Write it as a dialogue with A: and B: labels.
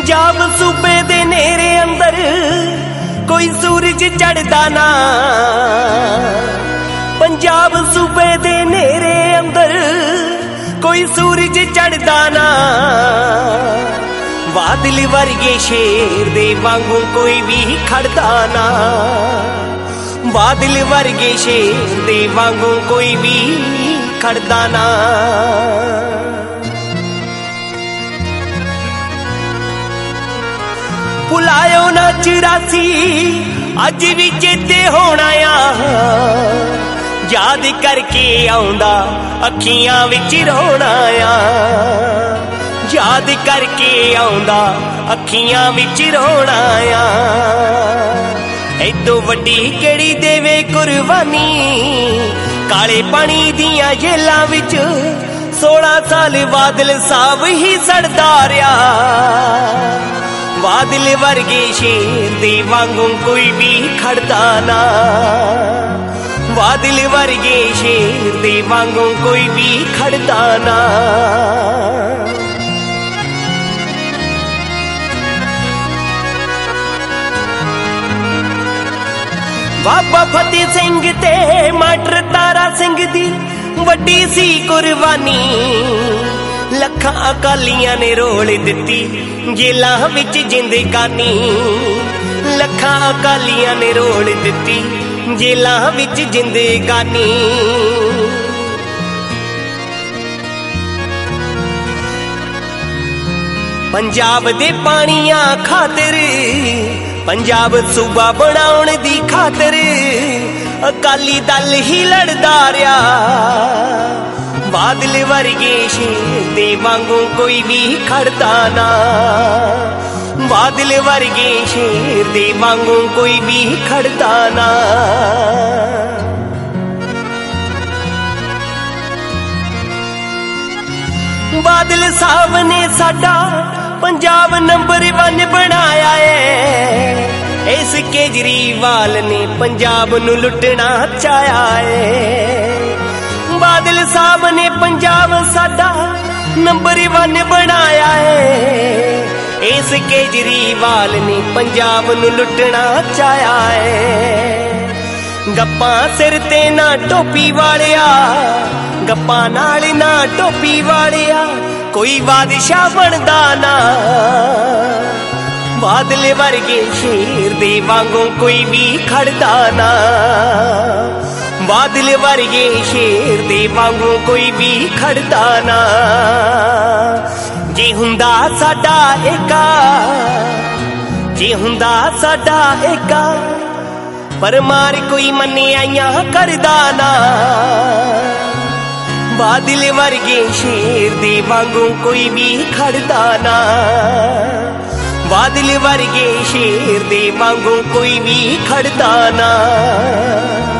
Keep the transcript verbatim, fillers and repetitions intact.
A: पंजाब सूबे दे नेरे अंदर कोई सूरज चढ़दा ना। पंजाब सूबे दे नेरे अंदर कोई सूरज चढ़दा ना। बादल वर्गे शेर दे वांगू कोई भी खड़दा ना। बादल वर्गे शेर दे वांगू कोई भी खड़दा ना। भुलायो ना चौरासी अज भी चेते होना आ। याद करके आउंदा अखियां विच रोना आ। याद करके आउंदा अखियां विच रोना आ। ऐदो वड्डी केड़ी देवे कुर्बानी काले पानी दियां जेलां विच सोलह साल बादल साहब ही सड़दा रहा। बादल वर्गे शेर दे वांगू कोई भी खड़दा ना। बादल वर्गे शेर दे वांगू कोई भी खड़दा ना। बाबा फतेह सिंह ते मास्टर तारा सिंह दी वड्डी सी कुर्बानी। लखां अकालियां ने रोल दिती जेलां विच जिंदगानी। लखां अकालियां ने रोल दिती जेलां विच जिंदगानी। पंजाब दे पानियां खातिर पंजाब सूबा बनाउण दी खातिर अकाली दल ही लड़दा रहा। बादल वर्गे शेर दे वांगू कोई भी खड़दा ना। बादल वर्गे शेर दे वांगू कोई भी खड़दा ना। बादल साहब ने साडा पंजाब नंबर वन बनाया है। इस केजरीवाल ने पंजाब नू लुटना चाया है। बादल साहब ने पंजाब साडा नंबर वन बनाया है। इस केजरीवाल ने पंजाब नू लुटना चाया है। गप्पां सिर ते ना टोपी वालिया गप्पां नाल ना टोपी वालिया कोई बादशाह बनदा ना। बादल वर्गे शेर दे वांगू कोई भी खड़दा ना। बादल वर्गे शेर दे वांगू कोई भी खड़दा ना। जे हुंदा साडा एका जे हुंदा साडा एका पर मार कोई मन्नियां करदा ना। बादल वर्गे शेर दे वांगू कोई भी खड़दा ना। बादल वर्गे शेर दे वांगू कोई भी खड़दा ना।